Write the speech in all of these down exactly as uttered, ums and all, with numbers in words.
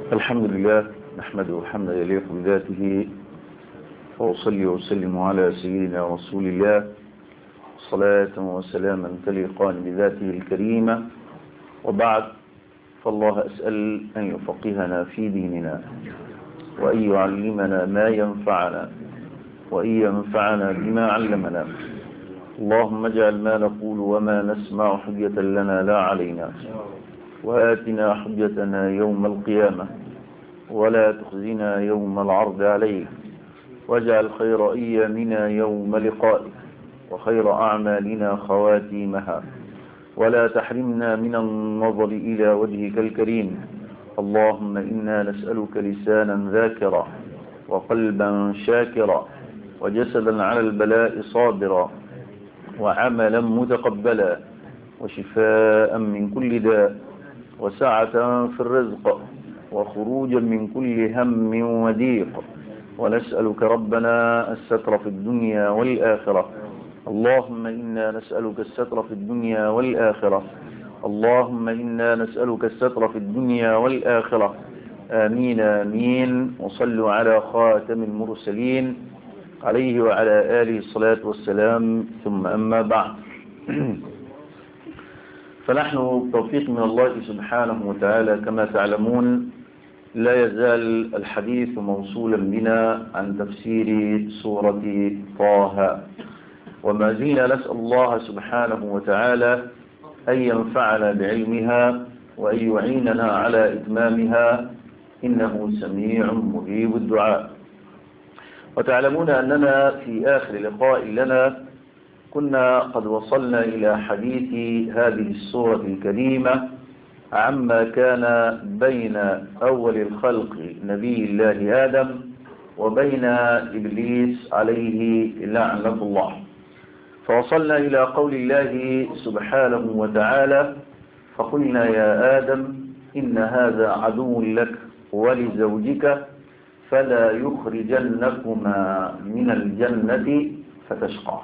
الحمد لله نحمده حمدا يليق بذاته، وأصلي وسلم على سيدنا رسول الله صلاة وسلاما تليقان بذاته الكريمة. وبعد، فالله أسأل أن يفقهنا في ديننا، وأن يعلمنا ما ينفعنا، وأن ينفعنا بما علمنا. اللهم اجعل ما نقول وما نسمع حجة لنا لا علينا، وآتنا حجتنا يوم القيامة، ولا تخزنا يوم العرض عليك، واجعل خير أيامنا يوم لقائك، وخير أعمالنا خواتيمها، ولا تحرمنا من النظر إلى وجهك الكريم. اللهم إنا نسألك لسانا ذاكرا، وقلبا شاكرا، وجسدا على البلاء صابرا، وعملا متقبلا، وشفاء من كل داء، وسعة في الرزق، وخروجا من كل هم وضيق. ونسألك ربنا الستر في الدنيا والآخرة. اللهم إنا نسألك الستر في الدنيا والآخرة. اللهم إنا نسألك الستر في الدنيا والآخرة. آمين آمين. وصلوا على خاتم المرسلين عليه وعلى آله الصلاة والسلام. ثم أما بعد، فنحن بتوفيق من الله سبحانه وتعالى كما تعلمون لا يزال الحديث موصولا بنا عن تفسير سورة طه، وما زلنا نسأل الله سبحانه وتعالى أن ينفعنا بعلمها وأن يعيننا على إتمامها، إنه سميع مجيب الدعاء. وتعلمون أننا في آخر لقاء لنا كنا قد وصلنا إلى حديث هذه السورة الكريمة عما كان بين أول الخلق نبي الله آدم وبين إبليس عليه لعنة الله. فوصلنا إلى قول الله سبحانه وتعالى: فقلنا يا آدم إن هذا عدو لك ولزوجك فلا يخرجنكما من الجنة فتشقى.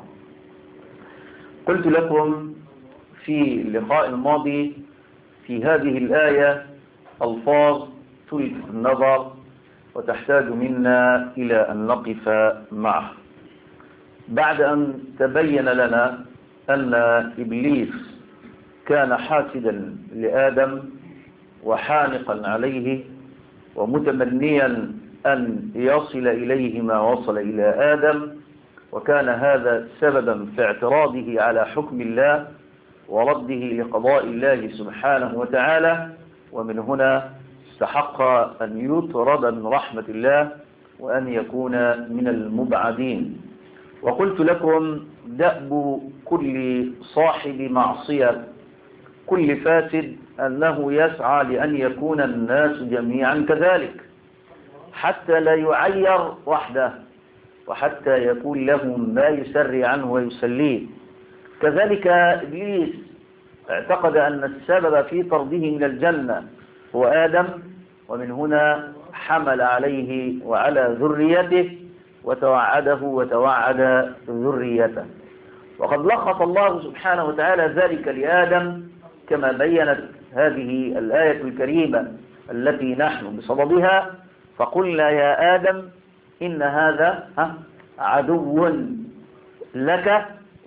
قلت لكم في اللقاء الماضي في هذه الآية ألفاظ تلفت النظر وتحتاج منا إلى أن نقف معه. بعد أن تبين لنا أن إبليس كان حاسدا لآدم وحانقا عليه ومتمنيا أن يصل إليه ما وصل إلى آدم، وكان هذا سببا في اعتراضه على حكم الله ورده لقضاء الله سبحانه وتعالى، ومن هنا استحق أن يطرد من رحمة الله وأن يكون من المبعدين. وقلت لكم دأب كل صاحب معصية، كل فاسد، أنه يسعى لأن يكون الناس جميعا كذلك، حتى لا يعير وحده، وحتى يكون له ما يسري عنه ويسليه. كذلك إبليس اعتقد أن السبب في طرده من الجنة هو آدم، ومن هنا حمل عليه وعلى ذريته وتوعده وتوعد ذريته. وقد لخص الله سبحانه وتعالى ذلك لآدم كما بينت هذه الآية الكريمة التي نحن بصددها: فقلنا يا آدم إن هذا عدو لك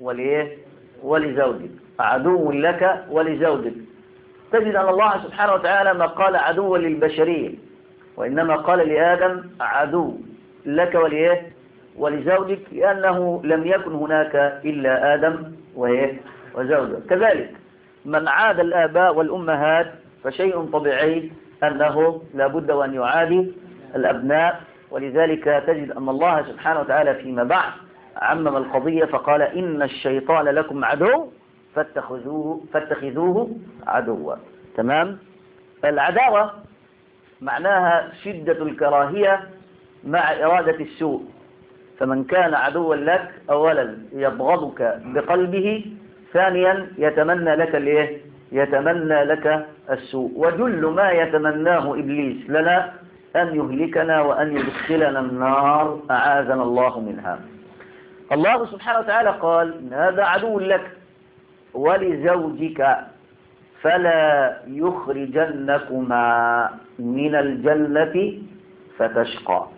ولزوجك، عدو لك ولزوجك. تجد أن الله سبحانه وتعالى ما قال عدوا للبشرية، وإنما قال لآدم عدو لك ولزوجك، لأنه لم يكن هناك إلا آدم وزوجه. كذلك من عاد الآباء والأمهات فشيء طبيعي أنه لابد وأن يعادي الأبناء، ولذلك تجد أن الله سبحانه وتعالى فيما بعد عمم القضية فقال: إن الشيطان لكم عدو فاتخذوه, فاتخذوه عدوا. تمام؟ العداوة معناها شدة الكراهية مع إرادة السوء. فمن كان عدوا لك أولا يبغضك بقلبه، ثانيا يتمنى لك الايه؟ يتمنى لك السوء. وجل ما يتمناه إبليس لنا أن يهلكنا وأن يدخلنا النار، أعاذنا الله منها. الله سبحانه وتعالى قال: إن هذا عدو لك ولزوجك فلا يخرجنكما من الجنة فتشقى.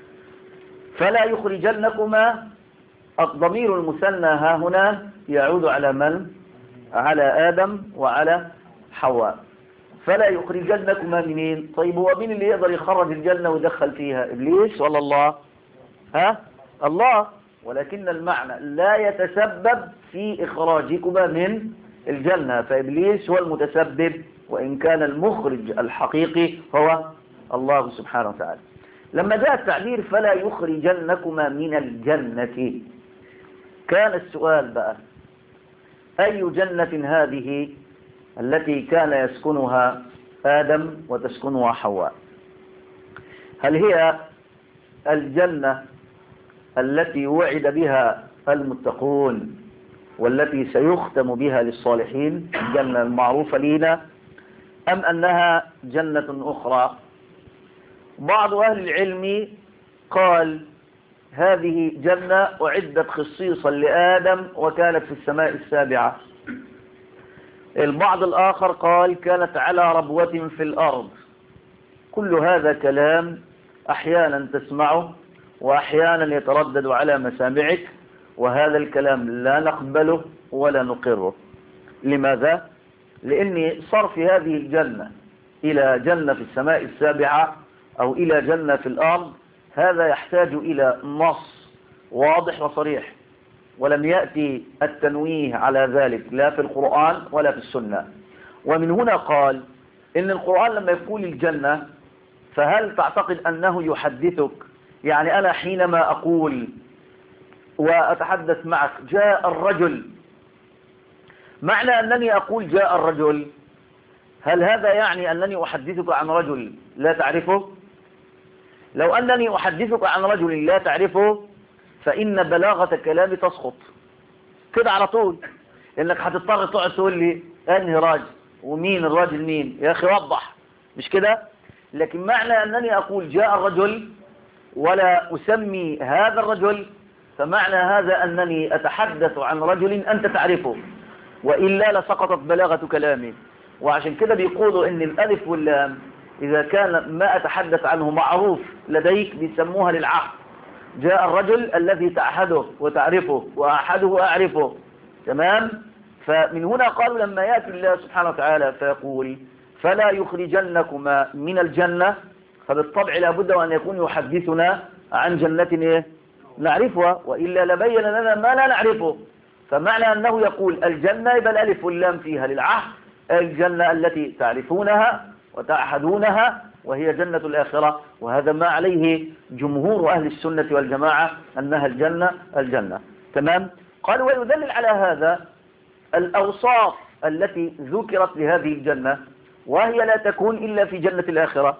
فلا يخرجنكما، الضمير المثنى ها هنا يعود على من؟ على آدم وعلى حواء. فلا يخرجنكما منين؟ طيب هو مين اللي يقدر يخرج الجنة ويدخل فيها؟ إبليس ولا الله؟ ها؟ الله. ولكن المعنى لا يتسبب في إخراجكما من الجنة، فإبليس هو المتسبب، وإن كان المخرج الحقيقي هو الله سبحانه وتعالى. لما جاء التعبير فلا يخرجنكما من الجنة، كان السؤال بقى أي جنة هذه التي كان يسكنها آدم وتسكنها حواء؟ هل هي الجنة التي وعد بها المتقون والتي سيختم بها للصالحين، الجنة المعروفة لنا، أم أنها جنة أخرى؟ بعض أهل العلم قال هذه جنة أعدت خصيصا لآدم وكانت في السماء السابعة. البعض الآخر قال كانت على ربوة في الأرض. كل هذا كلام أحيانا تسمعه وأحيانا يتردد على مسامعك، وهذا الكلام لا نقبله ولا نقره. لماذا؟ لأن صرف هذه الجنة إلى جنة في السماء السابعة أو إلى جنة في الأرض هذا يحتاج إلى نص واضح وصريح، ولم يأتي التنويه على ذلك لا في القرآن ولا في السنة. ومن هنا قال إن القرآن لما يقول الجنة فهل تعتقد أنه يحدثك؟ يعني أنا حينما أقول وأتحدث معك جاء الرجل، معنى أنني أقول جاء الرجل، هل هذا يعني أنني أحدثك عن رجل لا تعرفه؟ لو أنني أحدثك عن رجل لا تعرفه فإن بلاغة كلامي تسقط كده على طول، إنك هتضطر تقعد تقول لي أنهي راجل ومين الراجل مين، يا أخي وضح، مش كده؟ لكن معنى أنني أقول جاء الرجل ولا أسمي هذا الرجل فمعنى هذا أنني أتحدث عن رجل أنت تعرفه، وإلا لسقطت بلاغة كلامي. وعشان كده بيقولوا إن الألف واللام إذا كان ما أتحدث عنه معروف لديك بيسموها للعهد. جاء الرجل الذي تعهده وتعرفه وأحده أعرفه، تمام؟ فمن هنا قالوا لما يأتي الله سبحانه وتعالى فيقول فلا يخرجنكما من الجنة، فبالطبع لابد أن يكون يحدثنا عن جنة إيه؟ نعرفها، وإلا لبين لنا ما لا نعرفه. فمعنى أنه يقول الجنة يبقى الألف واللام فيها للعهد، الجنة التي تعرفونها وتعهدونها وهي جنة الآخرة، وهذا ما عليه جمهور أهل السنة والجماعة أنها الجنة الجنة، تمام؟ قالوا ويدلل على هذا الأوصاف التي ذكرت لهذه الجنة، وهي لا تكون إلا في جنة الآخرة.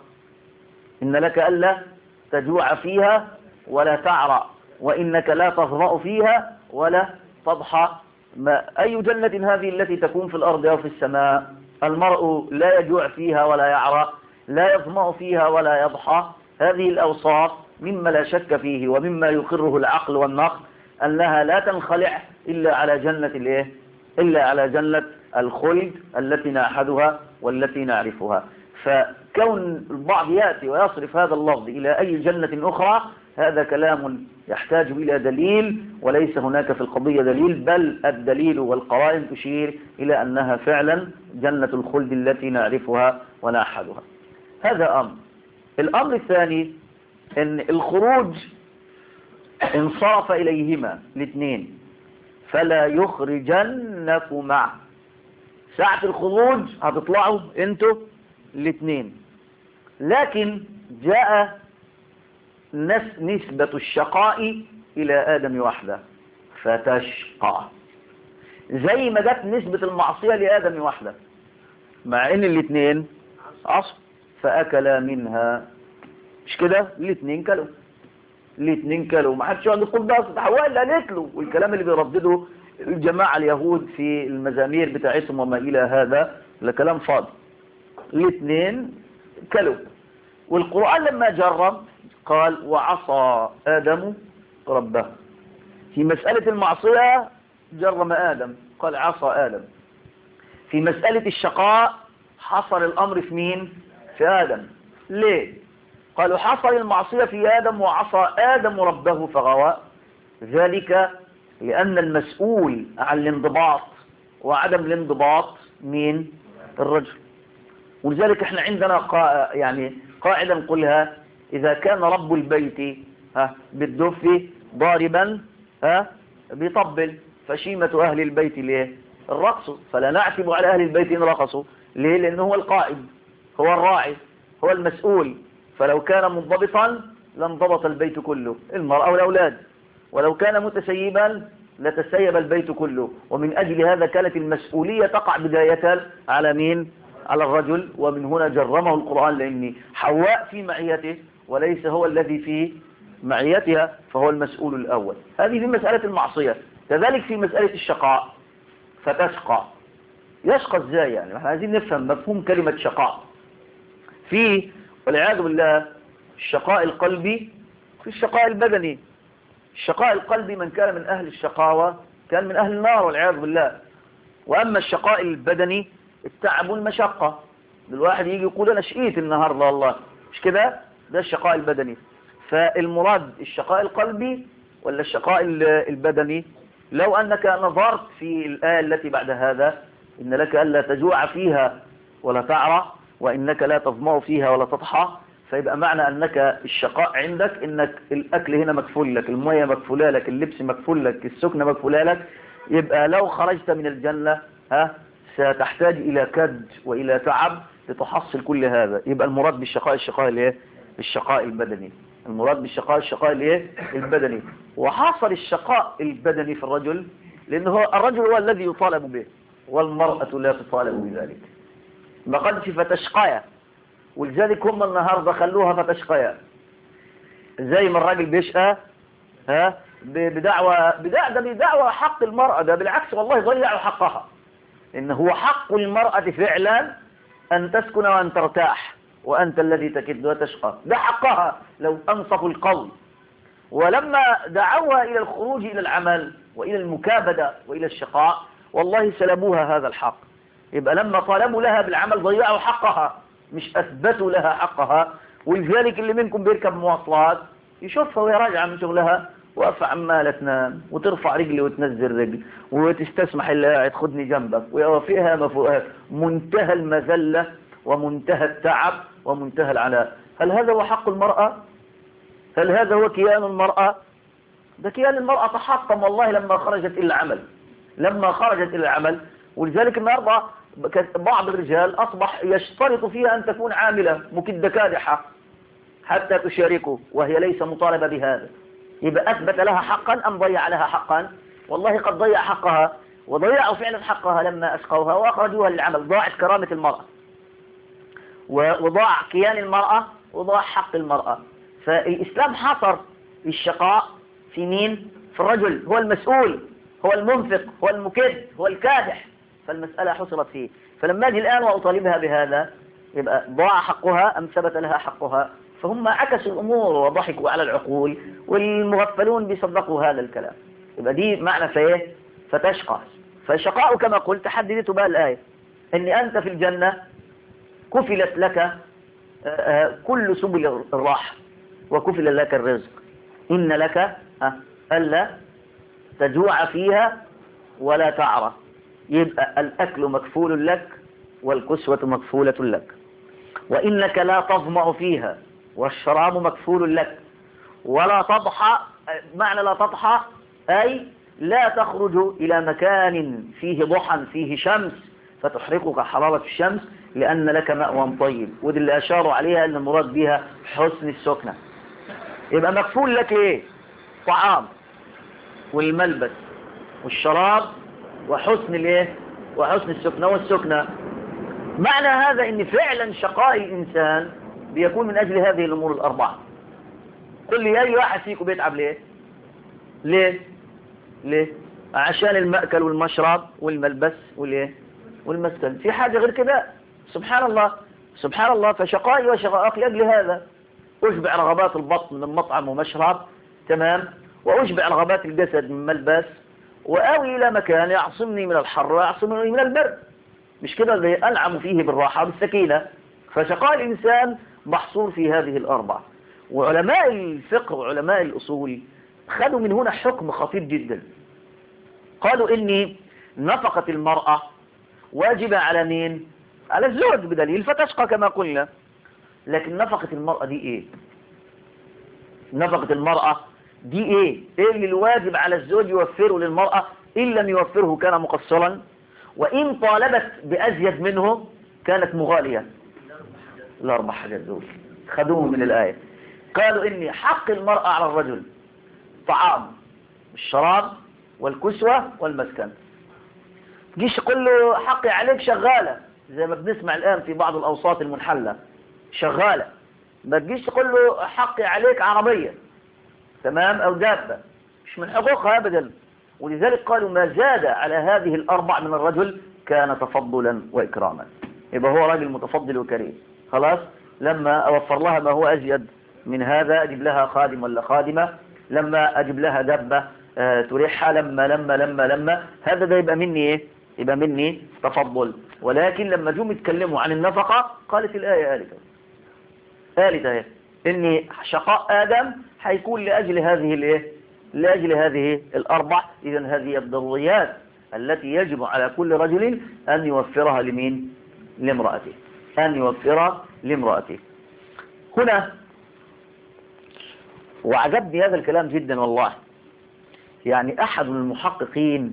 إن لك ألا تجوع فيها ولا تعرى، وإنك لا تظمأ فيها ولا تضحى. ما أي جنة هذه التي تكون في الأرض أو في السماء؟ المرء لا يجوع فيها ولا يعرى، لا يظمأ فيها ولا يضحى. هذه الأوصاف مما لا شك فيه ومما يقره العقل والنقل أنها لا تنخلع إلا على جنة الإيه؟ إلا على جنة الخلد التي نعهدها والتي نعرفها. فكون البعض يأتي ويصرف هذا اللفظ إلى أي جنة أخرى هذا كلام يحتاج إلى دليل، وليس هناك في القضية دليل، بل الدليل والقرائن تشير إلى أنها فعلا جنة الخلد التي نعرفها ونعهدها. هذا أمر. الأمر الثاني أن الخروج انصرف إليهما الاثنين، فلا يخرجنكما. ساعة الخروج هتطلعوا انتوا الاثنين، لكن جاء نسبة الشقاء إلى آدم وحده فتشقى، زي ما جت نسبة المعصية لآدم وحده، مع ان الاثنين عصوا فأكلا منها، مش كده؟ الاثنين كلوا الاثنين كلوا ما حدش يقعد يقول بقى حواء اللي قالت له، والكلام اللي بيردده الجماعة اليهود في المزامير بتاعتهم وما إلى هذا لكلام فاضي. الاثنين كلوا. والقرآن لما جرب قال وعصى آدم ربه. في مسألة المعصية جرم آدم قال عصى آدم، في مسألة الشقاء حصل الأمر في مين؟ في آدم. ليه؟ قالوا حصل المعصية في آدم وعصى آدم ربه فغوى، ذلك لأن المسؤول عن الانضباط وعدم الانضباط مين؟ الرجل. ولذلك احنا عندنا قا... يعني قاعدة نقولها: إذا كان رب البيت ها بالدف ضاربا ها بيطبل، فشيمة أهل البيت ليه؟ الرقص. فلا نعتب على أهل البيت إن رقصوا. ليه؟ لأنه هو القائد، هو الراعي، هو المسؤول. فلو كان منضبطا لانضبط البيت كله، المرأة والأولاد. ولو كان متسيبا لتسيب البيت كله. ومن أجل هذا كانت المسؤولية تقع بداية على مين؟ على الرجل. ومن هنا جرمه القرآن، لأن حواء في معيته وليس هو الذي في معيتها، فهو المسؤول الأول. هذه في مسألة المعصية. كذلك في مسألة الشقاء، فتشقى. يشقى ازاي يعني؟ احنا عايزين نفهم مفهوم كلمة شقاء. في والعياذ بالله الشقاء القلبي، في الشقاء البدني. الشقاء القلبي من كان من أهل الشقاوة كان من أهل النار والعياذ بالله. وأما الشقاء البدني التعب والمشقة. الواحد يجي يقول أنا شقيت النهاردة والله، مش كده؟ ده الشقاء البدني. فالمراد الشقاء القلبي ولا الشقاء البدني؟ لو أنك نظرت في الآية التي بعد هذا: إن لك ألا تجوع فيها ولا تعرى وإنك لا تظمأ فيها ولا تضحى، فيبقى معنى أنك الشقاء عندك إنك الأكل هنا مكفول لك، المية مكفولة لك، اللبس مكفول لك، السكنة مكفولة لك. يبقى لو خرجت من الجنة ها ستحتاج إلى كد وإلى تعب لتحصل كل هذا. يبقى المراد بالشقاء الشقاء الايه؟ الشقاء البدني. المراد بالشقاء الشقاء الايه؟ البدني. وحصل الشقاء البدني في الرجل لأنه الرجل هو الذي يطالب به والمرأة لا تطالب بذلك. ما قالش فتشقيا، ولذلك هم النهاردة خلوها فتشقيا. زي ما الراجل بيشقى ها بدعوة بدعوة ده بدعوة حق المرأة، ده بالعكس والله ضيعوا حقها. إن هو حق المرأة فعلا أن تسكن وأن ترتاح، وأنت الذي تكد وتشقى. ده حقها لو أنصفوا القول. ولما دعوها إلى الخروج إلى العمل وإلى المكابدة وإلى الشقاء والله سلبوها هذا الحق. يبقى لما طالبوا لها بالعمل ضيعوا حقها، مش أثبتوا لها حقها. ولذلك اللي منكم بيركب مواصلات يشوفها وهي راجعة من شغلها واقفة عمالة تنام وترفع رجلي وتنزل رجل وتستسمح اللي قاعد خدني جنبك ويوافقها مفوقات. منتهى المذلة ومنتهى التعب ومنتهى العناء. هل هذا هو حق المرأة؟ هل هذا هو كيان المرأة؟ ده كيان المرأة تحطم والله لما خرجت إلى العمل، لما خرجت إلى العمل. ولذلك النهارده بعض الرجال أصبح يشترط فيها أن تكون عاملة مكدة كادحة حتى تشاركه وهي ليس مطالبة بهذا. يبقى أثبت لها حقا أم ضيع لها حقا؟ والله قد ضيع حقها، وضيعوا فعلا حقها لما أسقوها وأخرجوها للعمل. ضاعت كرامة المرأة وضاع كيان المرأة وضاع حق المرأة. فالإسلام حصر الشقاء في مين؟ في الرجل. هو المسؤول، هو المنفق، هو المكد، هو الكادح. فالمسألة حصرت فيه. فلما أجي الآن وأطالبها بهذا يبقى ضاع حقها أم ثبت لها حقها؟ فهم عكسوا الأمور وضحكوا على العقول، والمغفلون بيصدقوا هذا الكلام. يبقى دي معنى فيه فتشقى. فالشقاء كما قلت حددت بها الآية أن أنت في الجنة كفلت لك كل سبل الراحة وكفل لك الرزق. إن لك ألا تجوع فيها ولا تعرى. يبقى الأكل مكفول لك والكسوة مكفولة لك. وإنك لا تظمأ فيها والشراب مكفول لك ولا تضحى. معنى لا تضحى أي لا تخرج إلى مكان فيه ضحى فيه شمس فتحرقك حرارة الشمس، لأن لك مأوى طيب. ودي اللي أشاروا عليها أن المراد بها حسن السكنة. يبقى مكفول لك إيه؟ طعام والملبس والشراب وحسن الإيه؟ وحسن السكنة والسكنة. معنى هذا أن فعلا شقاء الإنسان بيكون من أجل هذه الأمور الأربعة. قل لي أي واحد فيكم بيتعب ليه؟ ليه؟ ليه؟ عشان المأكل والمشرب والملبس والإيه؟ والمسكن. في حاجة غير كده؟ سبحان الله سبحان الله. فشقائي وشقائك لأجل هذا. أشبع رغبات البطن من مطعم ومشرب، تمام، وأشبع رغبات الجسد من ملبس، وآوي إلى مكان يعصمني من الحر ويعصمني من البرد. مش كده اللي أنعم فيه بالراحة بالسكينة. فشقاء الإنسان محصور في هذه الأربع. وعلماء الفقه وعلماء الأصول خدوا من هنا حكم خطير جدا. قالوا إن نفقة المرأة واجبة على مين؟ على الزوج بدليل فتشقى كما قلنا. لكن نفقة المرأة دي إيه؟ نفقة المرأة دي إيه؟ إيه اللي الواجب على الزوج يوفره للمرأة؟ إن لم يوفره كان مقصرا، وإن طالبت بأزيد منه كانت مغالية. الأربع حاجات دول خدوهم من الآية. قالوا إن حق المرأة على الرجل طعام الشراب والكسوة والمسكن. جيش يقول له حقي عليك شغالة زي ما بنسمع الآن في بعض الأوساط المنحلة شغالة. ما تجيش تقول له حقي عليك عربية تمام أو دابة، مش من حقوقها أبدا. ولذلك قالوا ما زاد على هذه الأربع من الرجل كان تفضلا وإكراما، يبقى هو راجل متفضل وكريم. خلاص لما أوفر لها ما هو أزيد من هذا، أجيب لها خادم ولا خادمة، لما أجيب لها دابة آه تريحها، لما لما لما لما هذا ده يبقى مني إيه؟ يبقى مني تفضل. ولكن لما جم يتكلموا عن النفقة قالت الآية آلتها آلتها إن شقاء آدم هيكون لأجل هذه الإيه؟ لأجل هذه الأربع. إذن هذه الضروريات التي يجب على كل رجل أن يوفرها لمين؟ لامرأته، أن يوفرها لامرأته. هنا وعجبني هذا الكلام جدا والله. يعني أحد المحققين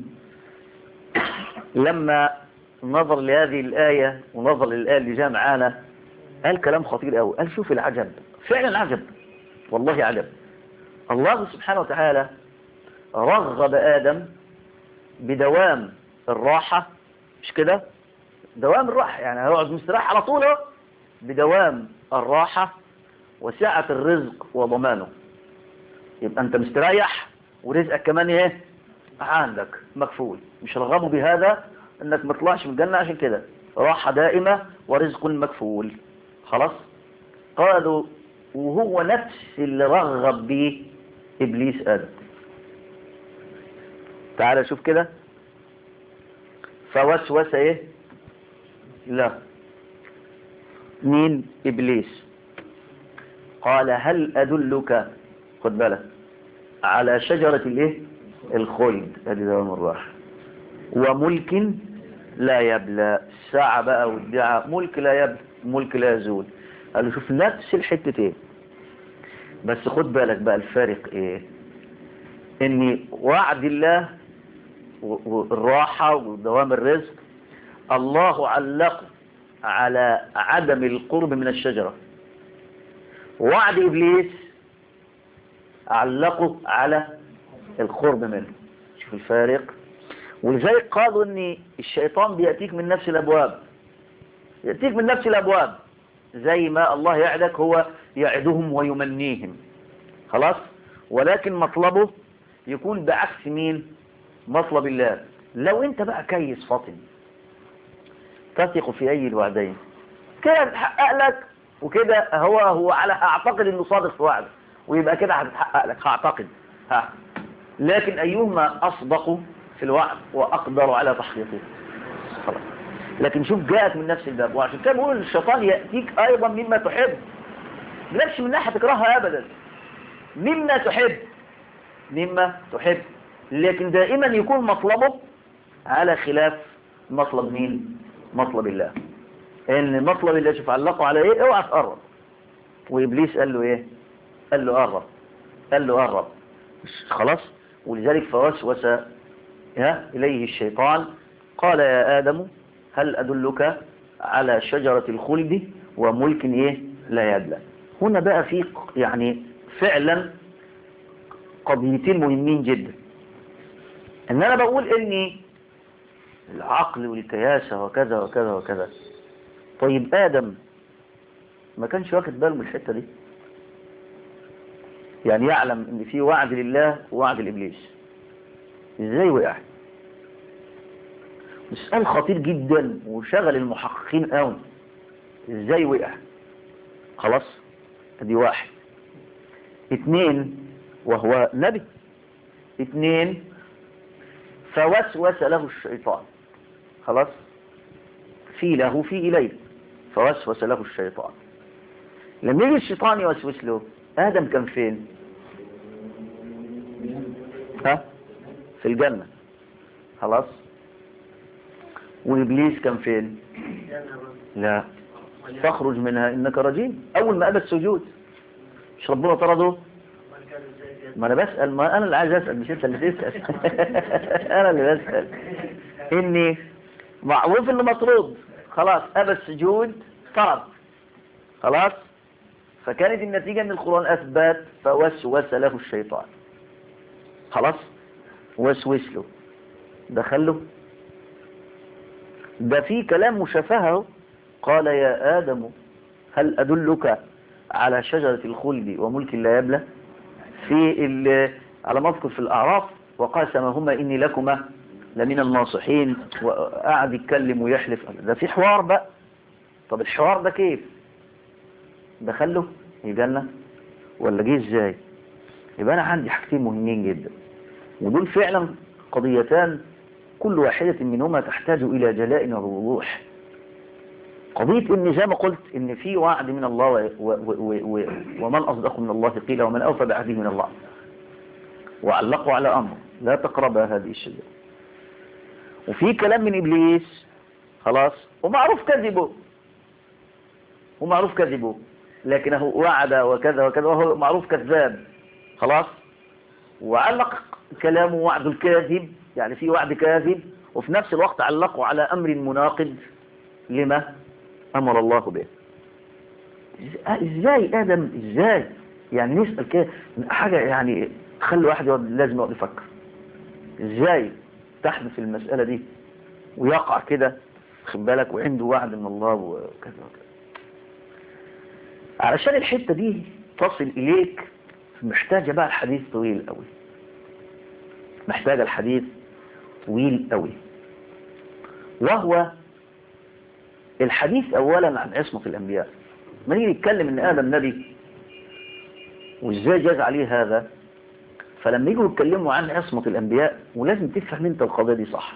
لما نظر لهذه الآية ونظر للآية اللي جاء معانا قال كلام خطير قوي. قال شوف العجب، فعلا عجب والله عجب. الله سبحانه وتعالى رغب آدم بدوام الراحة، مش كده؟ دوام الراحة يعني هيقعد مستريح على طوله، بدوام الراحة وسعة الرزق وضمانه. يبقى انت مستريح ورزقك كمان ايه عندك مكفول. مش رغبوا بهذا انك ما تطلعش من الجنة، عشان كده راحة دائمة ورزق مكفول. خلاص قالوا وهو نفس اللي رغب به إبليس آدم. تعال شوف كده. فوسوس ايه لا مين؟ إبليس. قال هل أدلك، خد بالك، على شجرة الايه الخلد، هذه دوام الراحة، وملك لا يبلى. الساعة بقى والدعاء ملك لا يبلى ملك لا يزول. قال له شوف نفس الحتتين، بس خد بالك بقى الفارق ايه؟ ان وعد الله والراحة ودوام الرزق الله علق على عدم القرب من الشجرة، وعد إبليس علقه على القرب منه. شوف الفارق. ولذلك قالوا ان الشيطان بيأتيك من نفس الأبواب، يأتيك من نفس الأبواب زي ما الله يعدك، هو يعدهم ويمنيهم. خلاص. ولكن مطلبه يكون بعكس مين؟ مطلب الله. لو انت بقى كيس فاطن تثق في اي الوعدين كده تحقق لك، وكده هو هو على اعتقد انه صادق في وعده، ويبقى كده هتتحقق لك هعتقد ها. لكن ايهما اصدق في الوعد واقدر على تحقيقه؟ خلاص. لكن شوف جاءت من نفس الباب. وعشان كده بقول الشيطان يأتيك ايضا مما تحب، مش من ناحية تكرهها ابدا، مما تحب مما تحب، لكن دائما يكون مطلبه على خلاف مطلب مين؟ مطلب الله. ان مطلب الله شوف علقوا على ايه؟ اوعى تقرب. وابليس قال له ايه؟ قال له قرب، قال له قرب. خلاص. ولذلك فوسوس اليه الشيطان قال يا آدم هل أدلك على شجرة الخلد وملك ايه لا يبلى. هنا بقى في يعني فعلا قضيتين مهمين جدا. ان انا بقول اني العقل والكياسة وكذا وكذا وكذا. طيب آدم ما كانش واخد باله من الحتة دي؟ يعني يعلم ان في وعد لله ووعد لإبليس، ازاي وقع؟ سؤال خطير جدا وشغل المحققين قوي. ازاي وقع؟ خلاص. ادي واحد. اتنين وهو نبي. اتنين فوسوس له الشيطان. خلاص. في له في إليه، فوسوس له الشيطان. لما يجي الشيطان يوسوس له، آدم كان فين؟ ها؟ في الجنة، خلاص. وإبليس كان فين؟ لا، فاخرج منها إنك رجيم. أول ما أبى السجود مش ربنا طرده؟ ما أنا بسأل، ما أنا اللي عايز أسأل مش أنت اللي تسأل. أنا اللي بسأل. إني معروف إنه مطرود، خلاص أبى السجود طرد، خلاص. فكانت النتيجة إن القرآن أثبت فوسوس له الشيطان، خلاص. وسوس له، دخله. ده في كلام مشافهه، قال يا آدم هل أدلك على شجرة الخلد وملك لا يبلى، في على ما اذكر في الأعراف، وقاسمهما إني لكما لمن الناصحين، وقعد يتكلم ويحلف. ده في حوار بقى. طب الحوار ده كيف دخله الجنة ولا جه ازاي؟ يبقى أنا عندي حاجتين مهمين جدا، ودول فعلا قضيتان كل واحدة منهما تحتاج إلى جلاء ووضوح. قضية إن زي ما قلت إن في وعد من الله، و و و و ومن أصدق من الله قيل ومن أوفى بعهده من الله، وعلقوا على أمر لا تقرب هذه الشجرة. وفي كلام من إبليس، خلاص، ومعروف كذبه ومعروف كذبه لكنه وعد وكذا وكذا وهو معروف كذاب، خلاص. وعلق كلامه وعد الكاذب، يعني في وعد كاذب، وفي نفس الوقت علقوا على أمر مناقض لما أمر الله به. إزاي آدم؟ إزاي يعني؟ نسأل كده حاجة يعني خلي واحد يقعد لازم يقعد يفكر إزاي تحدث المسألة دي ويقع كده، خد بالك، وعنده وعد من الله وكذا وكذا. علشان الحتة دي تصل إليك محتاجة بقى الحديث طويل قوي، محتاجة الحديث طويل قوي، وهو الحديث أولا عن عصمة الأنبياء. ما نيجي نتكلم إن آدم نبي وإزاي جاز عليه هذا، فلما يجوا يتكلموا عن عصمة الأنبياء ولازم تفهم أنت القضية دي صح.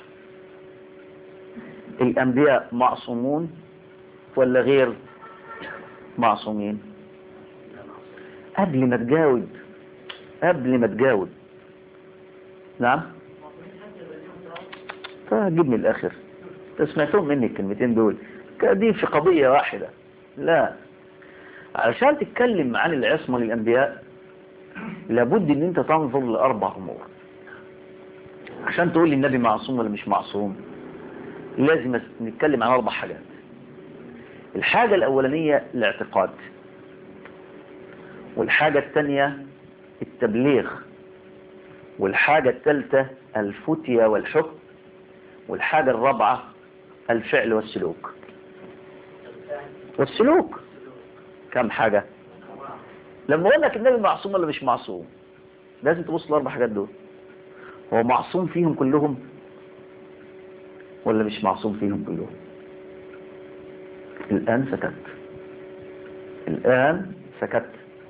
الأنبياء معصومون ولا غير معصومين؟ قبل ما تجاوب قبل ما تجاوب نعم فجيبني الآخر. سمعتهم مني الكلمتين دول دي في قضية واحدة. لا، علشان تتكلم عن العصمة للأنبياء لابد ان انت تنظر لأربع أمور. عشان تقول لي النبي معصوم ولا مش معصوم لازم نتكلم عن أربع حاجات. الحاجة الأولانية الاعتقاد، والحاجة الثانية التبليغ، والحاجة الثالثة الفتية والحكم، والحاجة الرابعة الفعل والسلوك. والسلوك كم حاجة؟ لما اقول لك النبي معصوم ولا مش معصوم لازم تبص للأربع حاجات دول. هو معصوم فيهم كلهم ولا مش معصوم فيهم كلهم؟ الآن سكت الآن سكت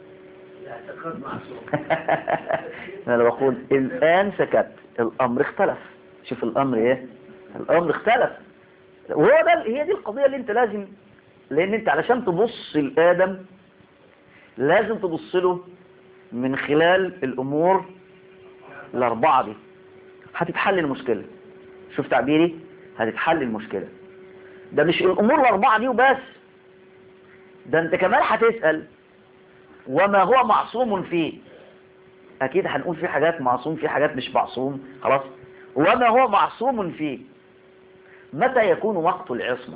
أنا بقول الآن سكت. الأمر اختلف. شوف الأمر إيه؟ الأمر اختلف. وهو ده، هي دي القضية اللي أنت لازم، لأن أنت علشان تبص لآدم لازم تبص له من خلال الأمور الأربعة دي. هتتحل المشكلة. شوف تعبيري، هتتحل المشكلة. ده مش الأمور الأربعة دي وبس، ده أنت كمان هتسأل وما هو معصوم فيه. أكيد هنقول في حاجات معصوم، في حاجات مش معصوم، خلاص. وما هو معصوم فيه. متى يكون وقت العصمة؟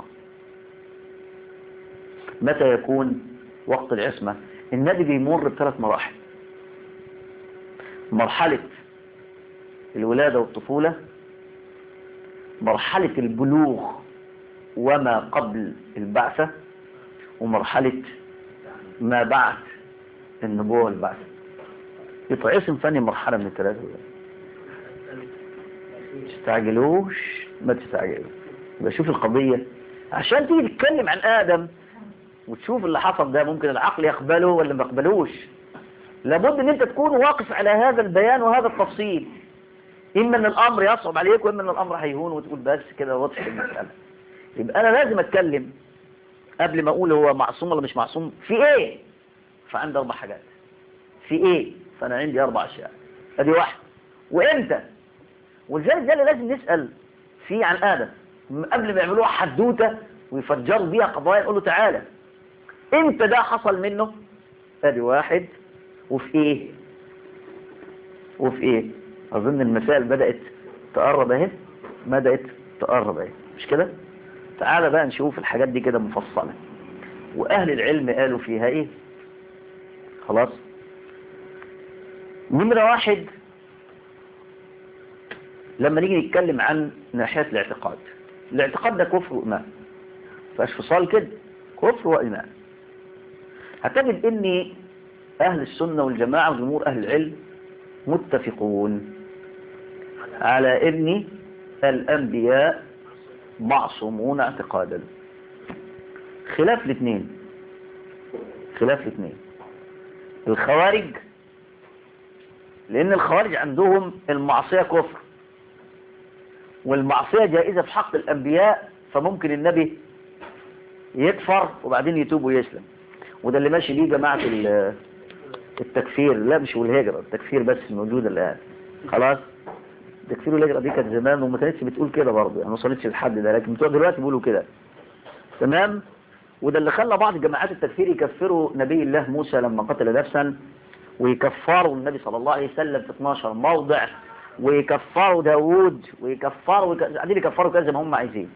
متى يكون وقت العصمة؟ النبي بيمر بثلاث مراحل: مرحلة الولادة والطفولة، مرحلة البلوغ وما قبل البعثة، ومرحلة ما بعد النبوة والبعثة. يتعصم ثاني مرحلة من الثلاثة دول. ما تستعجلوش ما تستعجلوش. يبقى شوف القضية عشان تيجي تتكلم عن آدم وتشوف اللي حصل ده ممكن العقل يقبله ولا ما يقبلوش. لابد ان انت تكون واقف على هذا البيان وهذا إما أن الأمر يصعب عليك وإما أن الأمر هيهون وتقول بس كده وضح المسألة. يبقى أنا لازم أتكلم قبل ما أقول هو معصوم ولا مش معصوم في إيه. فعندي أربع حاجات في إيه، فأنا عندي أربع أشياء. أدي واحد. وإمتى؟ ولذلك ده اللي لازم نسأل فيه عن آدم قبل ما يعملوها حدوتة ويفجروا بيها قضايا. نقول له تعالى إمتى ده حصل منه؟ أدي واحد. وفي إيه وفي إيه أظن المسائل بدأت تقرب أهي بدأت تقرب أهي مش كده؟ تعالى بقى نشوف الحاجات دي كده مفصلة، وأهل العلم قالوا فيها إيه. خلاص. نمرة واحد، لما نيجي نتكلم عن ناحية الاعتقاد، الاعتقاد ده كفر وإيمان، فاش فصال كده كفر وإيمان. هتجد ان أهل السنة والجماعة وجمهور أهل العلم متفقون على ان الأنبياء معصومون اعتقادا، خلاف الاثنين خلاف الاثنين الخوارج، لأن الخوارج عندهم المعصية كفر، والمعصية جائزة في حق الأنبياء، فممكن النبي يكفر وبعدين يتوب ويسلم. وده اللي ماشي بيه جماعة التكفير، لا مش والهجرة، التكفير بس موجود الآن. خلاص. التكفير والهجرة دي كانت زمان وما كانتش بتقول كده برضه، يعني ما وصلتش للحد ده، لكن بتوع دلوقتي بيقولوا كده. تمام. وده اللي خلى بعض جماعات التكفير يكفروا نبي الله موسى لما قتل نفسا، ويكفروا النبي صلى الله عليه وسلم في اثناشر موضع، ويكفروا داوود، ويكفروا قاعدين يكفروا كذا زي ما هم عايزين.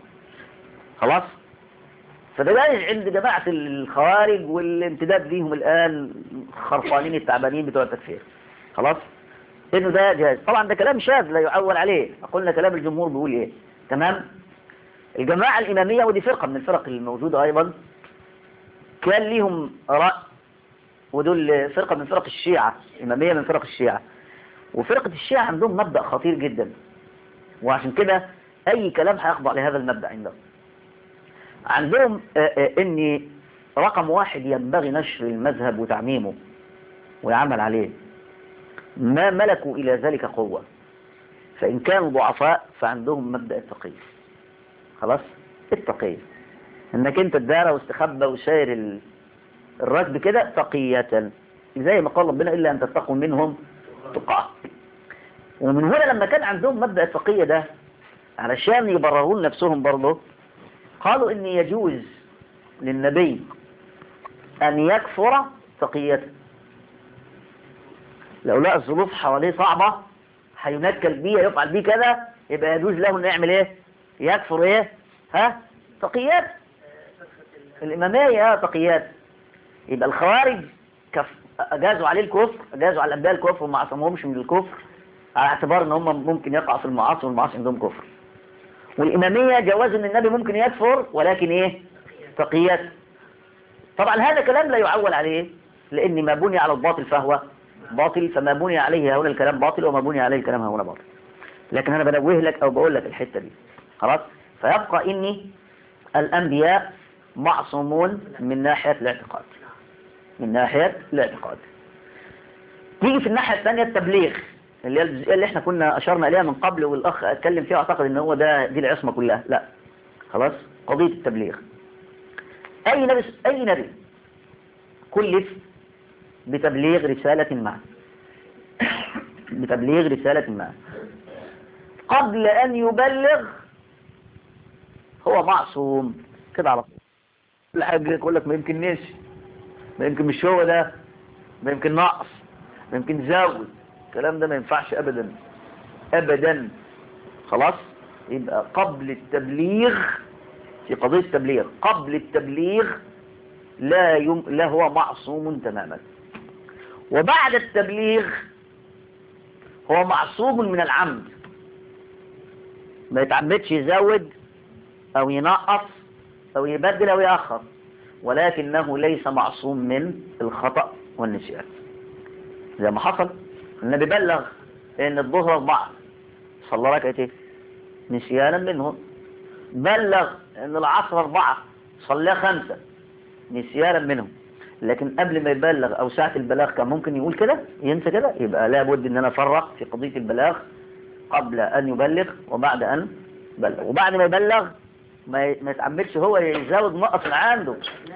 خلاص. فده جاي عند جماعة الخوارج والامتداد ليهم الآن خرفانين التعبانين بتوع التكفير. خلاص. انه ده جاهز. طبعا ده كلام شاذ لا يعول عليه، قلنا كلام الجمهور بيقول ايه. تمام. الجماعة الإمامية، ودي فرقة من الفرق الموجودة أيضا، كان ليهم رأي، ودول فرقة من فرق الشيعة، إمامية من فرق الشيعة. وفرقة الشيعة عندهم مبدأ خطير جدا، وعشان كده أي كلام هيخضع لهذا المبدأ عندهم. عندهم ان رقم واحد ينبغي نشر المذهب وتعميمه ويعمل عليه، ما ملكوا الى ذلك قوة، فان كانوا ضعفاء فعندهم مبدأ التقية. خلاص. التقية انك انت تدارى واستخبى وساير الركب كده تقية، زي ما قال ربنا الا ان تتقوا منهم تقاه. ومن هنا لما كان عندهم مبدأ التقية ده علشان يبررون نفسهم برضه، قالوا ان يجوز للنبي ان يكفر تقيته، لو لقى الظروف حواليه صعبة هينكل بيه يفعل بيه كذا، يبقى يجوز له انه يعمل ايه؟ يكفر ايه؟ ها؟ تقيات. الامامية اه تقيات. يبقى الخوارج كف... اجازوا عليه الكفر، اجازوا على الانبياء الكفر وما عصمهمش من الكفر على اعتبار ان هم ممكن يقع في المعاصي والمعاصي عندهم كفر. والإمامية جواز ان النبي ممكن يكفر ولكن ايه؟ تقيات. طبعا هذا كلام لا يعول عليه، لان ما بني على الباطل فهو باطل، فما بني عليه هنا الكلام باطل وما بني عليه الكلام هنا باطل. لكن انا بنوه لك او بقول لك الحتة دي. خلاص. فيبقى اني الانبياء معصومون من ناحية الاعتقاد، من ناحية الاعتقاد. تيجي في الناحية الثانية التبليغ، اللي هي الجزئية اللي احنا كنا اشرنا اليها من قبل، والاخ اتكلم فيها اعتقد ان هو ده دي العصمة كلها. لا. خلاص. قضية التبليغ. اي نبي اي نبي كلف بتبليغ رسالة ما بتبليغ رسالة ما قبل ان يبلغ هو معصوم كده على طول. كل حاجة يقول لك ما يمكن نسي، ما يمكن مش هو ده، ما يمكن نقص، ما يمكن زود. الكلام ده ما ينفعش ابدا ابدا. خلاص. يبقى قبل التبليغ، في قضية التبليغ قبل التبليغ لا يم... لا هو معصوم تماما. وبعد التبليغ هو معصوم من العمد، ما يتعمدش يزود او ينقص او يبدل او يأخر، ولكنه ليس معصوم من الخطأ والنسيان. زي ما حصل النبي بلغ ان الظهر اربعة، صلى ركعتين نسيانا منهم. بلغ ان العصر اربعة، صلى خمسة نسيانا منهم. لكن قبل ما يبلغ او ساعة البلاغ كان ممكن يقول كده ينسى كده. يبقى لابد ان انا افرق في قضية البلاغ قبل ان يبلغ وبعد ان بلغ. وبعد ما يبلغ ما ي- ما يتعمدش هو يزود نقص اللي عنده.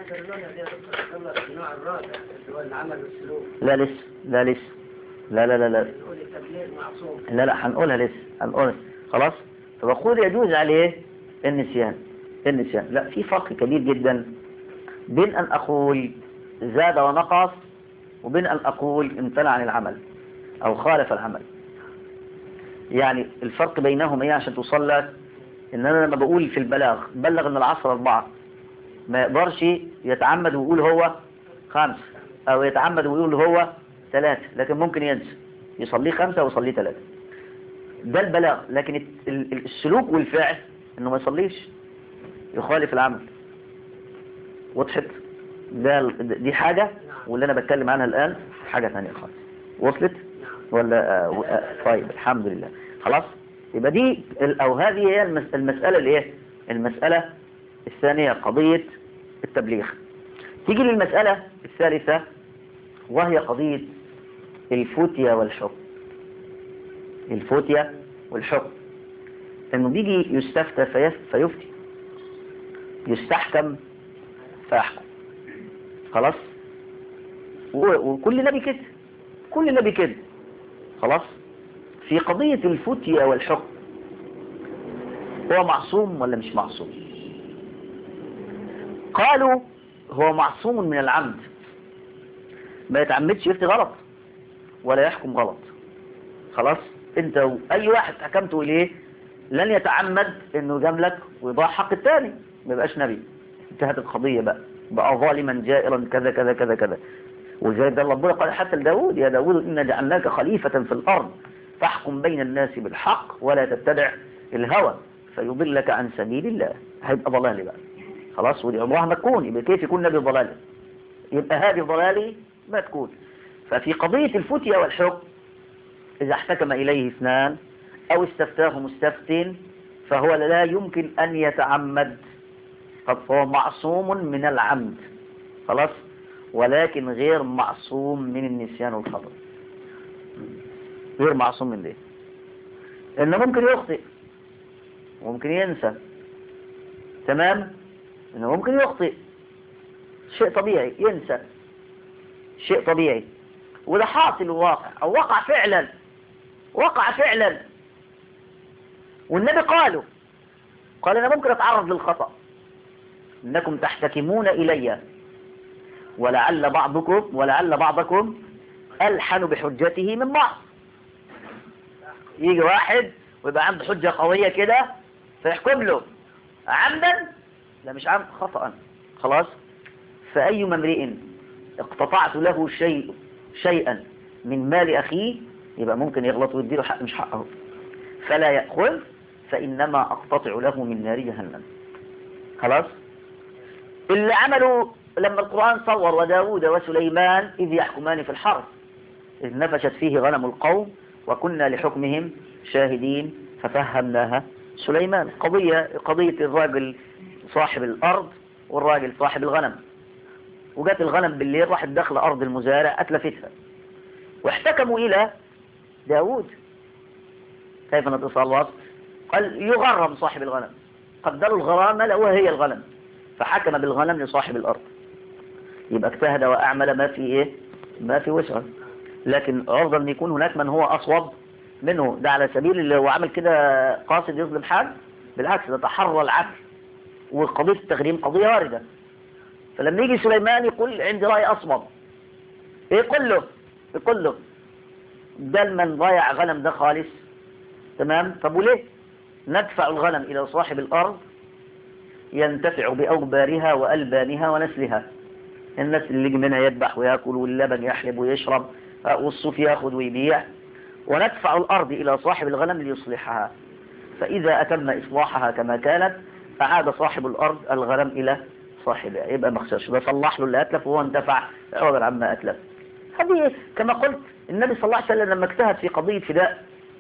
النوع الرابع اللي هو العمل والسلوك. لا لسه، لا لسه، لا لا لا لا نقول التبليغ معصوم. لا لا هنقولها لسه، هنقولها خلاص. فبقول يجوز عليه النسيان. النسيان لا، في فرق كبير جدا بين أن أقول زاد ونقص وبين أن أقول امتنع عن العمل أو خالف العمل. يعني الفرق بينهم ايه عشان توصل لك؟ ان انا لما بقول في البلاغ بلغ ان العصر اربعة، ما يقدرش يتعمد ويقول هو خمس، او يتعمد ويقول هو ثلاثة، لكن ممكن ينسى يصلي خمسة ويصلي ثلاثة. ده البلاغ. لكن ال- ال- السلوك والفعل انه ما يصليش، يخالف العمل. وضحت؟ ده ال- دي حاجة، واللي انا بتكلم عنها الان حاجة ثانية خالص. وصلت ولا آه آه طيب الحمد لله خلاص. يبقى دي ال- او هذه هي المس- المسألة الايه؟ المسألة الثانية، قضية التبليغ. تيجي للمسألة الثالثة وهي قضية الفتية والحكم. الفتية والحكم انه بيجي يستفتى فيف- فيفتي، يستحكم فيحكم. خلاص. و- وكل نبي كده، كل نبي كده. خلاص. في قضية الفتية والحكم هو معصوم ولا مش معصوم؟ قالوا هو معصوم من العمد، ما يتعمدش يفتي غلط ولا يحكم غلط. خلاص. انت و- اي واحد حكمته اليه لن يتعمد انه يجاملك ويضاع حق الثاني، ما يبقاش نبي. انتهت القضية بقى، بقى ظالما جائرا كذا كذا كذا كذا. وزي ده ربنا قال حتى لداود: يا داود إنا جعلناك خليفة في الأرض فاحكم بين الناس بالحق ولا تتبع الهوى فيضلك عن سبيل الله. هيبقى ضلالي بقى خلاص. ودي عمرها ما تكون. يبقى كيف يكون نبي ضلالي؟ يبقى هذه ضلالي ما تكون. ففي قضية الفتية والحكم إذا احتكم إليه اثنان أو استفتاه مستفت فهو لا يمكن أن يتعمد، فهو معصوم من العمد. خلاص. ولكن غير معصوم من النسيان والخطأ. غير معصوم من ده، إنه ممكن يخطئ وممكن ينسى. تمام. إنه ممكن يخطئ، شيء طبيعي، ينسى، شيء طبيعي. وده حاصل وواقع، أو وقع فعلا، وقع فعلا. والنبي قالوا قال أنا ممكن أتعرض للخطأ، إنكم تحتكمون إلي ولعل بعضكم ولعل بعضكم ألحن بحجته من بعض. يجي واحد ويبقى عنده حجة قوية كده فيحكم له عمدا، لا مش عمد، خطأ. خلاص. فأي امرئ اقتطعت له شيء شيئا من مال أخيه يبقى ممكن يغلط ويديله حق مش حقه، فلا يأخذ فإنما أقتطع له من نار جهنم. خلاص. اللي عملوا لما القرآن صور وداود وسليمان إذ يحكمان في الحرث إذ نفشت فيه غنم القوم وكنا لحكمهم شاهدين ففهمناها سليمان. قضية قضية الراجل صاحب الأرض والراجل صاحب الغنم، وجات الغنم بالليل راحت داخل أرض المزارع أتلفتها، واحتكموا إلى داود كيف نتصرف؟ قال يغرم صاحب الغنم، قدروا الغرامة لو هي الغنم، فحكم بالغنم لصاحب الأرض. يبقى اجتهد وأعمل ما في إيه؟ ما في وسعه. لكن عرضا أن يكون هناك من هو أصوب منه، ده على سبيل اللي هو عمل كده قاصد يظلم حد، بالعكس ده تحرى العدل، وقضية التغريم قضية واردة. فلما يجي سليمان يقول عندي رأي أصوب، إيه يقول له؟ يقول له ده من ضيع غنم ده خالص. تمام. طب وليه ندفع الغنم إلى صاحب الأرض ينتفع بأوبارها وألبانها ونسلها، الناس اللي يجي منها يذبح ويأكل واللبن يحلب ويشرب والصوف يأخذ ويبيع، وندفع الأرض إلى صاحب الغنم ليصلحها، فإذا أتم إصلاحها كما كانت أعاد صاحب الأرض الغنم إلى صاحبها، يبقى ما خسرش، ده صلح له اللي أتلف وهو انتفع عوضا عما أتلف. هذه كما قلت النبي صلى الله عليه وسلم لما اجتهد في قضية فداء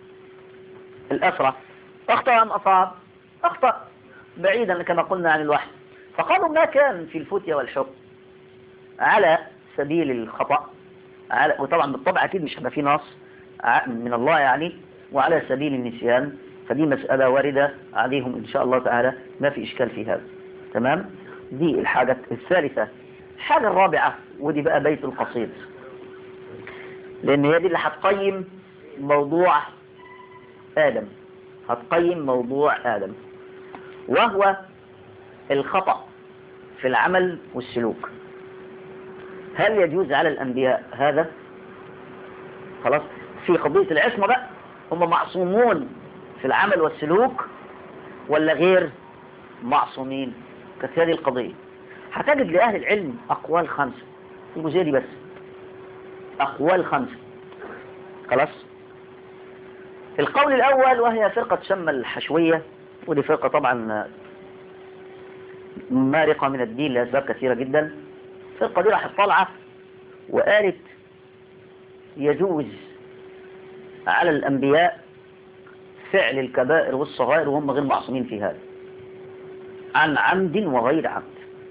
الأسرى أخطأ أم أصاب؟ أخطأ بعيدا كما قلنا عن الوحي، فقالوا ما كان في الفتية والحكم على سبيل الخطأ، على وطبعا بالطبع أكيد مش هيبقى في نص من الله يعني، وعلى سبيل النسيان فدي مسألة واردة عليهم إن شاء الله تعالى، ما في إشكال في هذا. تمام؟ دي الحاجة الثالثة. الحاجة الرابعة، ودي بقى بيت القصيد، لأن هي دي اللي هتقيم موضوع آدم، هتقيم موضوع آدم، وهو الخطأ في العمل والسلوك. هل يجوز على الأنبياء هذا؟ خلاص، في قضية العصمة بقى، هم معصومون في العمل والسلوك ولا غير معصومين؟ كانت هذه القضية. هتجد لأهل العلم أقوال خمسة في الجزئية دي، بس أقوال خمسة. خلاص، القول الأول وهي فرقة تسمى الحشوية، ودي فرقة طبعا مارقة من الدين لأسباب كثيرة جدا. الفرقة دي راحت طالعة وقالت يجوز على الأنبياء فعل الكبائر والصغائر وهم غير معصومين في هذا، عن عمد وغير عمد.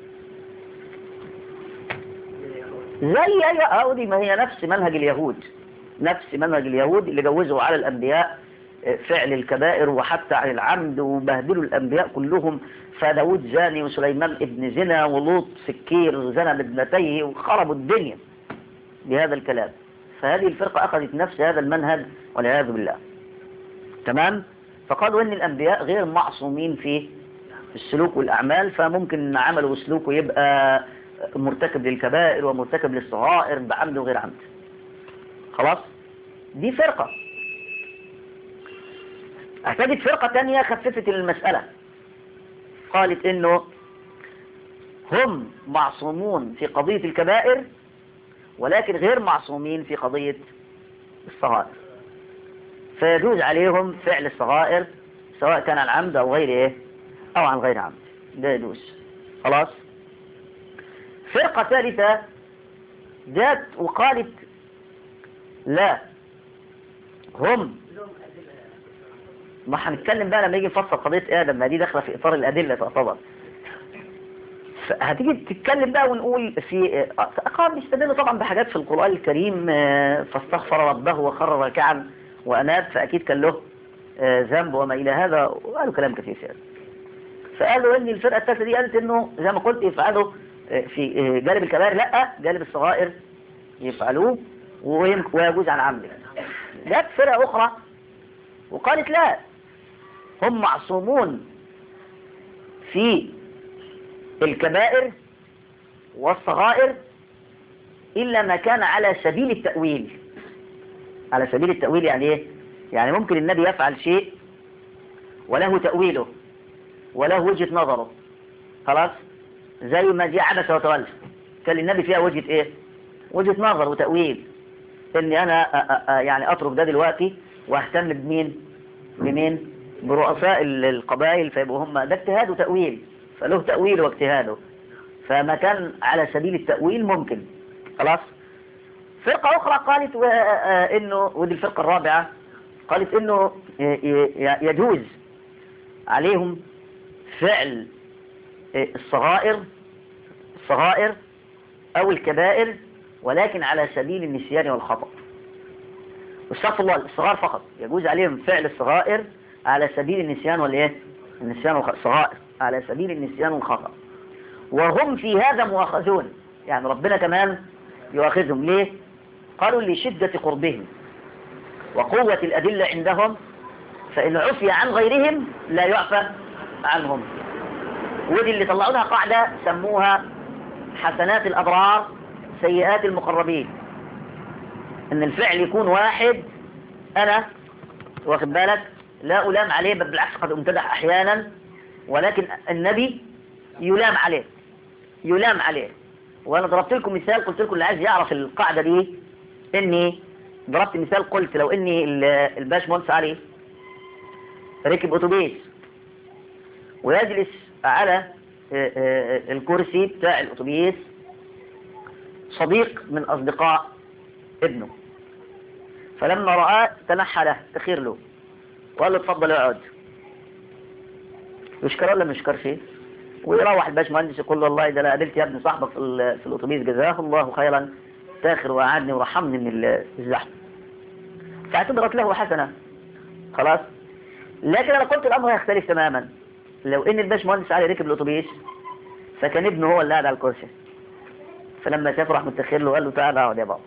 زي أي أودي، ما هي نفس منهج اليهود، نفس منهج اليهود اللي جوزوا على الأنبياء فعل الكبائر وحتى عن العمد، وبهدلوا الأنبياء كلهم. فداود زاني، وسليمان ابن زنا، ولوط سكير زنا بابنتيه، وخربوا الدنيا بهذا الكلام. فهذه الفرقة أخذت نفس هذا المنهج والعياذ بالله. تمام؟ فقالوا إن الأنبياء غير معصومين في السلوك والأعمال، فممكن عمله وسلوكه يبقى مرتكب للكبائر ومرتكب للصغائر بعمد وغير عمد. خلاص، دي فرقة. احتاجت فرقة تانية خففت المسألة، قالت إنه هم معصومون في قضية الكبائر ولكن غير معصومين في قضية الصغائر، فيجوز عليهم فعل الصغائر سواء كان عن عمد أو غير إيه أو عن غير عمد، ده يجوز. خلاص، فرقة ثالثة جاءت وقالت لا، هم ما هنتكلم بقى لما يجي نفصل قضية آدم، ما دي داخلة في إطار الأدلة تعتبر. هتيجي تتكلم بقى ونقول في قام يستدل طبعا بحاجات في القرآن الكريم، فاستغفر ربه وخر راكعا وأناب، فأكيد كان له ذنب وما إلى هذا، وقالوا كلام كثير في هذا. فقالوا إن الفرقة الثالثة دي قالت إنه زي ما قلت يفعلوا في جانب الكبائر لا، جانب الصغائر يفعلوه ويجوز عن عمد. جاءت فرقة أخرى وقالت لا، هم معصومون في الكبائر والصغائر إلا ما كان على سبيل التأويل. على سبيل التأويل يعني إيه؟ يعني ممكن النبي يفعل شيء وله تأويله وله وجهة نظره. خلاص، زي ما جاء عبس وتولى، كان النبي فيها وجهة إيه؟ وجهة نظر وتأويل، إني أنا أ أ يعني أترك ده دلوقتي واهتم بمين؟ بمين؟ برؤساء القبائل، فيبقوا هم ده اجتهاد وتأويل، فله تأويل واجتهاده، فما كان على سبيل التأويل ممكن. خلاص، فرقة أخرى قالت إنه، ودي الفرقة الرابعة، قالت إنه يجوز عليهم فعل الصغائر الصغائر أو الكبائر ولكن على سبيل النسيان والخطأ. استغفر الله، الصغائر فقط يجوز عليهم فعل الصغائر على سبيل النسيان والإيه؟ النسيان والصغائر على سبيل النسيان والخطأ، وهم في هذا مؤاخذون، يعني ربنا كمان يؤاخذهم. ليه؟ قالوا لشدة قربهم وقوة الأدلة عندهم، فإن عفي عن غيرهم لا يعفى عنهم. ودي اللي طلعوا لها قاعدة سموها حسنات الأبرار سيئات المقربين، إن الفعل يكون واحد أنا واخد بالك لا ألام عليه، بل بالعكس قد امتدح أحيانا، ولكن النبي يلام عليه يلام عليه. وأنا ضربت لكم مثال، قلت لكم اللي عايز يعرف القاعدة دي، إني ضربت مثال قلت لو إني الباش مهندس علي ركب أتوبيس ويجلس على الكرسي بتاع الأتوبيس صديق من أصدقاء ابنه، فلما رآه تنحى له تخير له وقال له اتفضل اقعد. يشكر ولا ما يشكرش؟ ويروح الباش مهندس يقول له والله ده انا قابلت يا ابن صاحبك في في الاتوبيس جزاه الله خيرا، تاخر وقعدني ورحمني من الزحمه، فاعتبرت له حسنه. خلاص، لكن انا قلت الامر هيختلف تماما لو ان الباشمهندس علي ركب الاتوبيس فكان ابنه هو اللي قاعد على الكرسي، فلما شافه راح متاخر له وقال له تعالى اقعد يا بابا.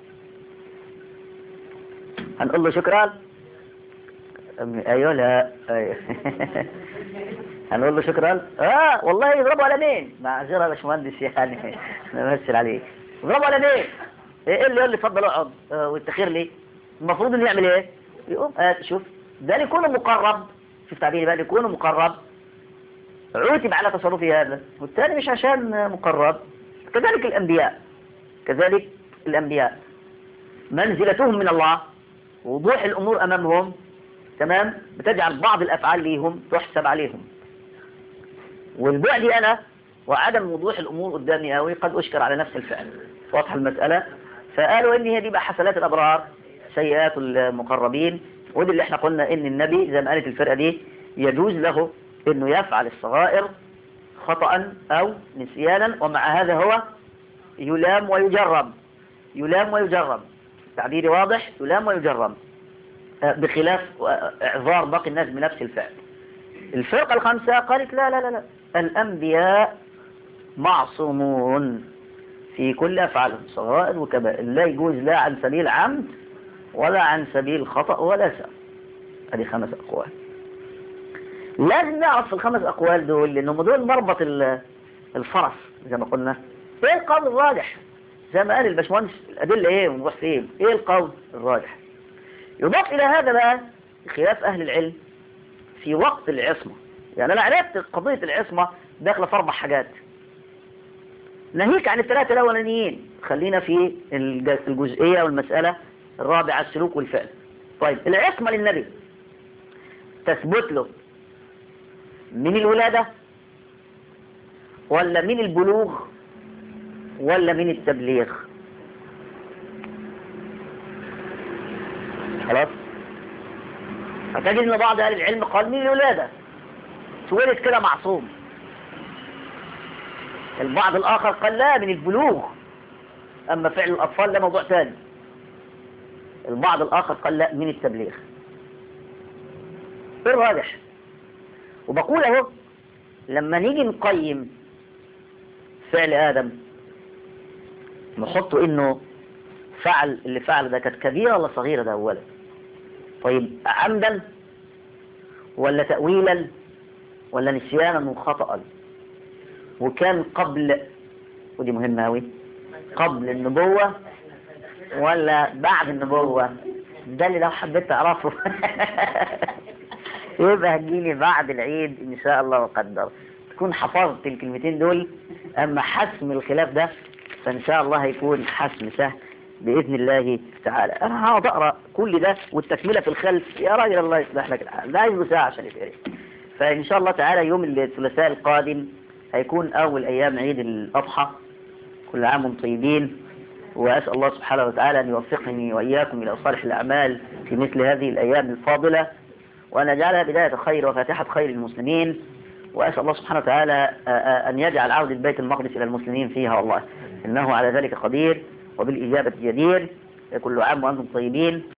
هنقول له شكرا؟ ايوه لا ايوه هنقول له شكرا؟ اه والله يضربوا على مين؟ معذره يا باشمهندس يعني نمثل عليك. يضربوا على مين؟ ايه اللي يقول لي اتفضل اقعد آه والتخير ليه؟ المفروض انه يعمل ايه؟ يقوم آه شوف ده يكون مقرب، شوف تعبيري بقى، يكون مقرب عوتب على تصرفه هذا، والثاني مش عشان مقرب. كذلك الانبياء، كذلك الانبياء منزلتهم من الله، وضوح الامور امامهم تمام بتجعل بعض الافعال ليهم تحسب عليهم، والبعد انا وعدم وضوح الامور قدامي قوي قد اشكر على نفس الفعل. واضحه المساله؟ فقالوا ان هي دي بقى حسنات الابرار سيئات المقربين. ودي اللي احنا قلنا ان النبي زي ما قالت الفرقه دي يجوز له انه يفعل الصغائر خطأ او نسيانا، ومع هذا هو يلام ويجرب، يلام ويجرب. تعبيري واضح؟ يلام ويجرب، بخلاف اعذار باقي الناس بنفس الفعل. الفرقة الخامسة قالت لا لا لا لا، الأنبياء معصومون في كل أفعالهم صغائر وكبائر، لا يجوز لا عن سبيل عمد ولا عن سبيل خطأ ولا سهو. هذه خمس أقوال. لازم نعرف في الخمس أقوال دول لأنهم دول مربط الفرس زي ما قلنا. إيه القول الراجح؟ زي ما قال الباشمهندس الأدلة إيه ونروح فين؟ إيه القول الراجح؟ يضاف إلى هذا بقى خلاف أهل العلم في وقت العصمة. يعني أنا عرفت قضية العصمة داخلة في أربع حاجات، ناهيك عن الثلاثة الأولانيين، خلينا في الجزئية والمسألة الرابعة السلوك والفعل. طيب العصمة للنبي تثبت له من الولادة ولا من البلوغ ولا من التبليغ؟ خلاص هتجد ان بعض اهل العلم قال من الولادة، تولد كده معصوم. البعض الاخر قال لا من البلوغ، اما فعل الاطفال ده موضوع ثاني. البعض الاخر قال لا من التبليغ. ايه الراجح؟ وبقول اهو لما نيجي نقيم فعل ادم نحطه انه فعل اللي فعل ده كانت كبيرة ولا صغيرة ده اولا؟ طيب عمدا ولا تأويلا ولا نسيانا وخطأ؟ وكان قبل، ودي مهمة أوي، قبل النبوة ولا بعد النبوة؟ ده اللي لو حبيت تعرفه يبقى هتجيني بعد العيد إن شاء الله وقدر تكون حفظت الكلمتين دول. أما حسم الخلاف ده فإن شاء الله هيكون حسم سهل بإذن الله تعالى. أنا هقعد أقرأ كل ده والتكملة في الخلف يا راجل الله يصلح لك الحال، ده عايز ساعة عشان يتعرف. فإن شاء الله تعالى يوم الثلاثاء القادم هيكون أول أيام عيد الأضحى، كل عام وانتم طيبين، وأسأل الله سبحانه وتعالى أن يوفقني وإياكم إلى صالح الأعمال في مثل هذه الأيام الفاضلة، وأن يجعلها بداية خير وفاتحة خير للمسلمين. وأسأل الله سبحانه وتعالى أن يجعل عودة بيت المقدس إلى المسلمين فيها، والله إنه على ذلك قدير وبالإجابة جدير. كل عام وأنتم طيبين.